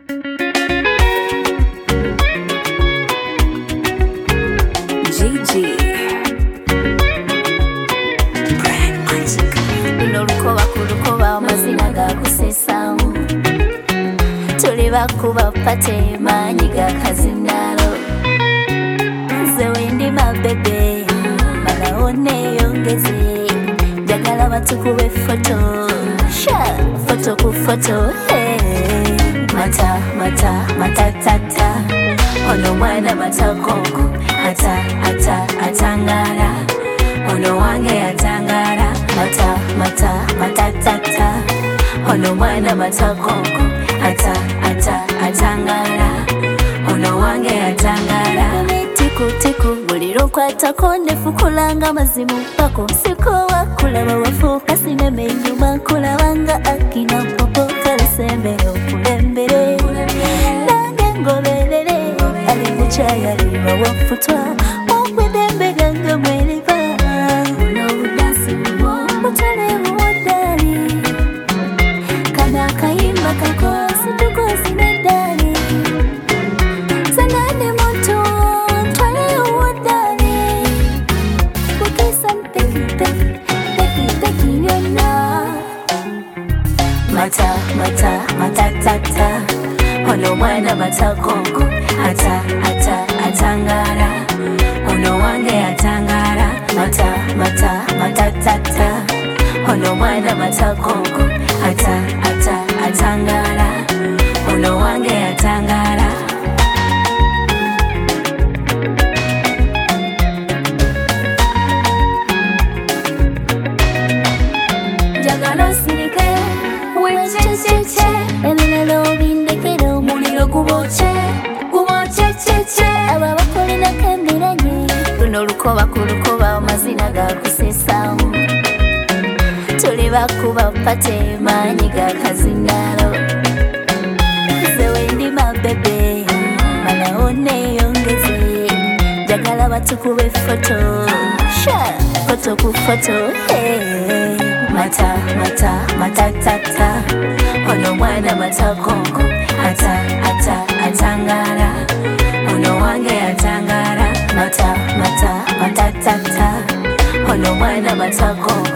Gigi Brand Magic Luno lukoba kulukoba amazina ga kusesamu Tuli bakuba pate manyi ga kazinalo Nze wendi mabebe Malaone yongeze Jagala batukube foto Sha, foto ku foto Hey Mata, mata, mata, tata Ono mwana mata kongo atangara Ono wange atangara Mata, tata Ono mwana mata kongo atangara Ono wange atangara Tiku muliro kwatako nefukulanga mazimu pako Siko wakulaba wafuka sineme nyuma kulabanga akina popo kalisembe okulembere Nange ngobelele ali muchaya liba wafutwa Okwedembe ganga mweliba Unobudansi mwo mutale mwodali Kana kayimba kako situko sinedali Zangane moto twale uodali Wukisa mpeki nyona Mata, tata Ono mwana mata kongo atangara Ono wange atangara Mata, tata Ono mwana mata kongo atangara Ono wange atangara Jagalo sirike Wechecheche Elelo bindekero muliro kuboche Aba bakolina kembiranye Luno lukoba kulukoba amazina ga kusesamu Tuli bakuba pate manyi ga kazinalo Nze wendi mabebe Malaone yongeze Jagala batukube foto Sha, foto ku foto Hey Mata, tata Ono mwana mata kongo atangara Ono wange atangara Mata, tata Ono mwana mata kongo